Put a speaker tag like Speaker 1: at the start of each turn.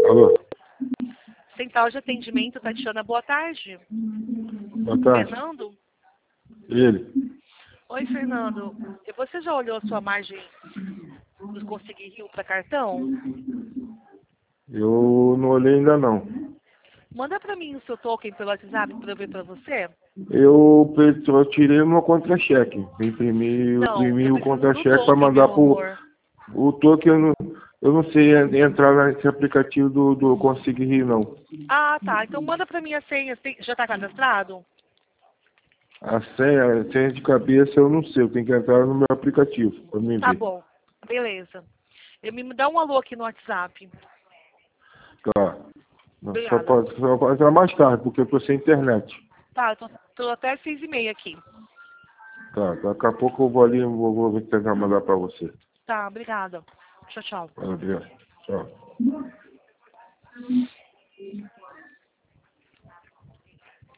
Speaker 1: Alô?
Speaker 2: Central de atendimento, Tatiana, boa tarde.
Speaker 1: Boa tarde.
Speaker 2: Fernando?
Speaker 1: Ele.
Speaker 2: Oi, Fernando. Você já olhou a sua margem do Conseguir Rio para cartão?
Speaker 1: Eu não olhei ainda não.
Speaker 2: Manda para mim o seu token pelo WhatsApp para eu ver para você.
Speaker 1: Eu tirei uma contra-cheque. Eu
Speaker 2: Não,
Speaker 1: imprimi
Speaker 2: eu
Speaker 1: o
Speaker 2: preciso do
Speaker 1: contra-cheque para
Speaker 2: token,
Speaker 1: mandar
Speaker 2: meu
Speaker 1: pro
Speaker 2: amor.
Speaker 1: o token. Eu não sei entrar nesse aplicativo do Conseguir Rir, não.
Speaker 2: Ah, tá. Então manda para mim a senha. Já está cadastrado?
Speaker 1: A senha de cabeça eu não sei. Eu tenho que entrar no meu aplicativo para mim
Speaker 2: Tá
Speaker 1: ver.
Speaker 2: bom. Beleza. Me dá um alô aqui no WhatsApp.
Speaker 1: Tá. Só
Speaker 2: Obrigada.
Speaker 1: pode entrar mais tarde, porque eu tô sem internet.
Speaker 2: Tá, eu tô até 6h30 aqui.
Speaker 1: Tá. Daqui a pouco eu vou ali e vou tentar mandar para você.
Speaker 2: Tá, obrigada. Tchau, tchau.
Speaker 1: Obrigado. Tchau.